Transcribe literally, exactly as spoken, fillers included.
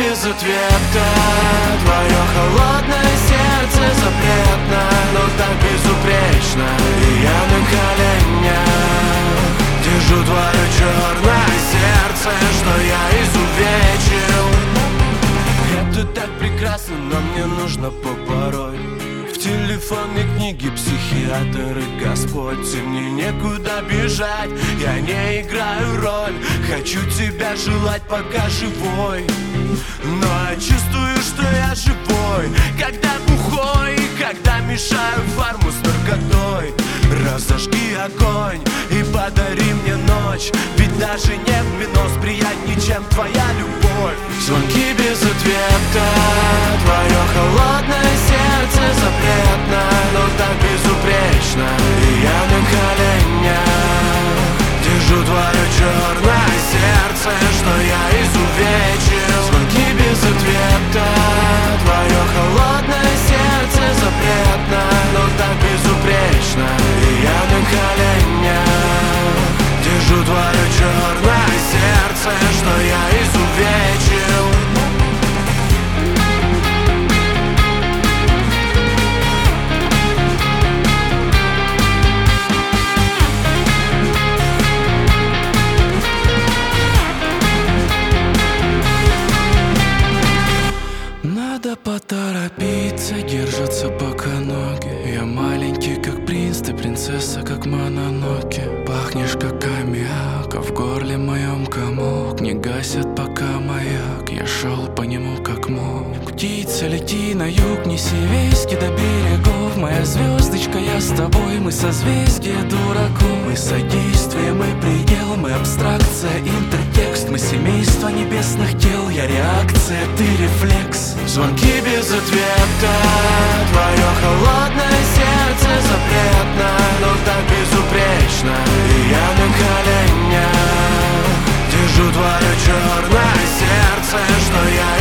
без ответа. Твое холодное сердце запретно, но так безупречно. И я на коленях держу твое черное сердце, что я изувечил. Это так прекрасно, но мне нужно побороть. В телефонной книге психиатр и Господь, и мне некуда бежать, я не играю роль. Хочу тебя желать, пока живой, но я чувствую, что я живой, когда бухой, и когда мешаю фарму с наркотой. Разожги огонь и подари мне ночь, ведь даже не в минус приятнее, чем твоя любовь. Звонки без ответа, твое холодное сердце запретно, но так безупречно. И я на коленях держу твое черное сердце, что я изувечил. Звонки без ответа, твое холодное сердце запретно, но так безупречно. И я на коленях держу твое черное сердце, что я изувечил. Надо поторопиться, держаться пока ноги. Я маленький, как принц, ты принцесса, как Мононоке. Пахнешь, как аммиак, а в горле моем комок. Не гасят пока маяк, я шел по нему как мог. Птица, лети на юг, неси вести до берегов. Моя звездочка, я с тобой, мы созвездие дураков. Мы содействие, мы предел, мы абстракция, интертекст. Мы семейство небесных тел, я реакция, ты рефлекс. Звонки без ответа, твое холодное сердце запретно, но так безупречно. И я на коленях держу твое черное сердце, что я